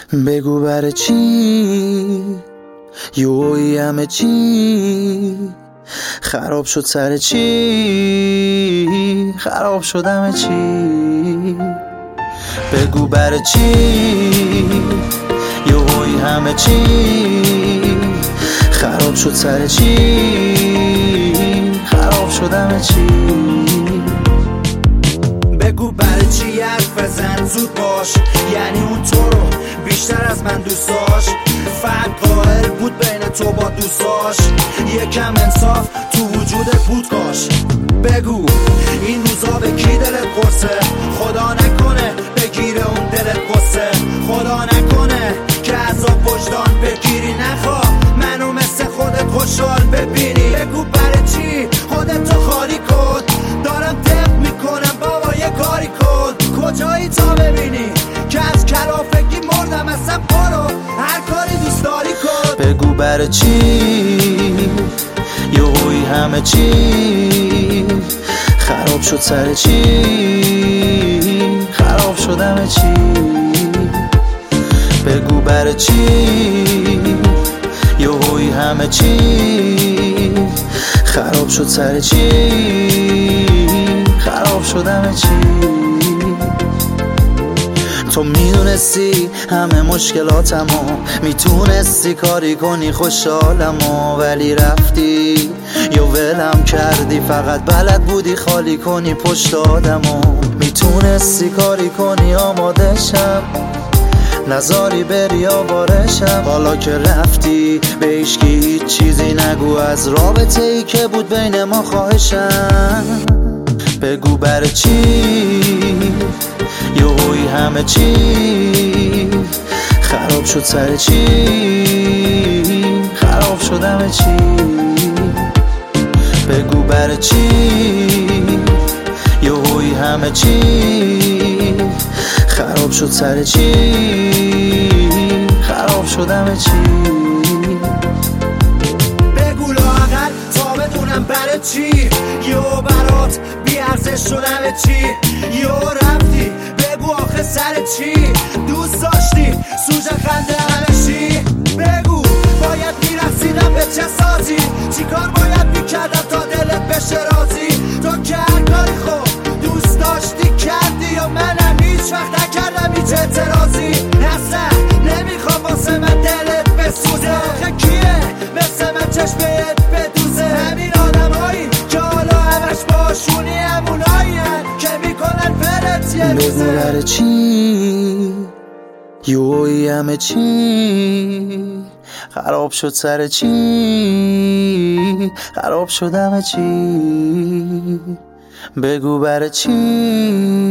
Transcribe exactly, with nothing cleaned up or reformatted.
بگو برای چی یوی همه چی خراب شد، سر چی خراب شد همه چی. بگو برای چی یوی همه چی خراب شد، سر چی خراب شد همه چی. بگو برای چی حرف بزن زود باش، یعنی اون تو رو بیشتر از من دوست داشت. فرق قائل بود بین تو با دوستاش، یکم انصاف تو وجودت بود کاش. بگو این روزا به کی دلت قرصه، خدا نکنه بگیره اون دلت قصه. خدا نکنه که عذاب وجدان بگیری، نخواه منو مثل خودت خوشحال ببینی. بگو برای چی خودتو خالی کن، دارم دق میکنم بابا یه کاری کن. کجایی تا ببینی که از کلافگی مردم، اصلا برو هر کاری دوست داری کن. بگو برای چی یوی همه چی خراب شد، سر چی خراب شد همه چی. بگو برای چی یوی همه چی خراب شد، سر چی خراب شد همه چی. تو میدونستی همه مشکلاتمو، میتونستی کاری کنی خوشحالمو، ولی رفتی یا ولم کردی، فقط بلد بودی خالی کنی پشت آدمو. میتونستی کاری کنی آماده شم، نزاری بری آوارشم. حالا که رفتی به هیچکی هیچ چیزی نگو از رابطه ای که بود بین ما، خواهشم. بگو برای چی یوی همه چی خراب شد، سر چی خراب شد همه چی. بگو برای چی یوی همه چی خراب شد، سر چی خراب شد همه چی. بگو لااقل تا بدونم برای چی یو برات بی ارزش شد همه چی. یو رفتی بگو آخه سر چی، دوست داشتی سوژه خنده همه چی. بگو باید میرسیدم به چه سازی، چی کار باید میکردم تا دلت بشه راضی. تو که هر کاری خوب دوست داشتی کردی، یا منم هیچ وقت نکردم هیچ اعتراضی. اصلا نمیخوام واسه من دلت بسوزه، آخه کیه مثل من چشمت بدوزه. همین آدم هایی که حالا همش باشونی همونایی که میکنن فرت یه روزه. بگو برای چی یوی همه چی خراب شد، سر چی خراب شد همه چی. بگو برای چی